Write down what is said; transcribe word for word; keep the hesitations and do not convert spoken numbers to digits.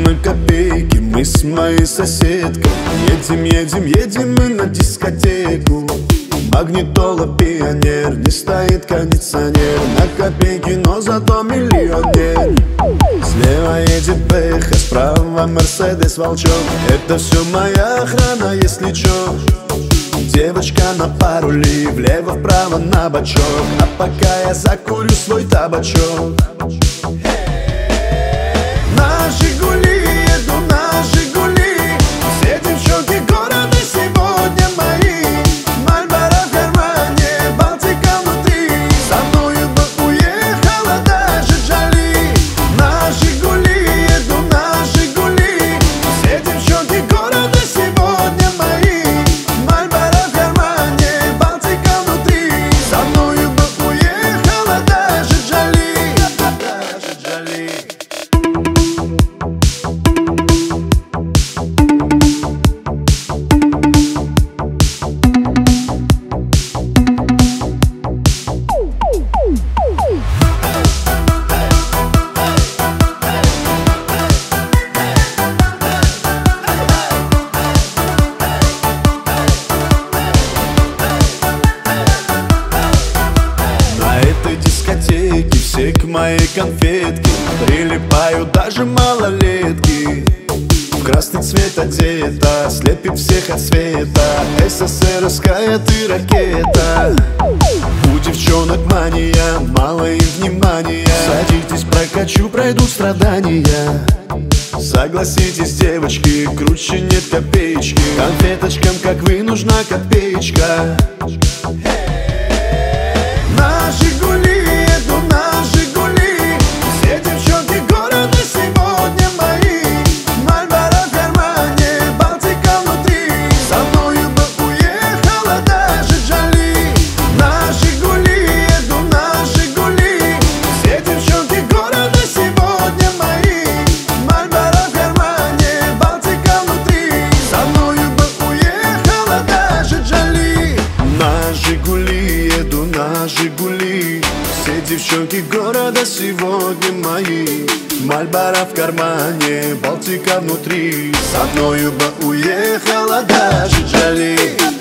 на копейки, мы с моей соседкой едем, едем, едем мы на дискотеку. Магнитола, пионер, не стоит кондиционер. На копейки, но зато миллионер. Слева едет Бэха, справа Мерседес Волчок. Это все моя охрана, если чё. Девочка на пару ли, влево-вправо на бочок. А пока я закурю свой табачок. На Жигули еду, на Жигули. Все девчонки города сегодня мои. Мальборо в кармане, Балтика внутри. Со мною бы уехала даже Джоли. На Жигули еду, на Жигули. Все девчонки города сегодня мои. Мальборо в кармане, Балтика внутри. Со мною бы уехала даже Джоли. Даже Джоли. Все к моей конфетке прилипают даже малолетки. В красный цвет одета, слепит всех от света. СССРская ты ракета. У девчонок мания, мало им внимания. Садитесь, прокачу, пройдут страдания. Согласитесь, девочки, круче нет копеечки. Конфеточкам, как вы, нужна копеечка. На Жигули еду, на Жигули. Все девчонки города сегодня мои. Мальборо в кармане, Балтика внутри. Со мною бы уехала даже Джоли. На Жигули еду, на Жигули. Все девчонки города сегодня мои. Мальборо в кармане, Балтика внутри. Со мною бы уехала даже Джоли. На Жигули еду, на Жигули. Все девчонки города сегодня мои. Мальборо в кармане, Балтика внутри. Со мною бы уехала даже Джоли.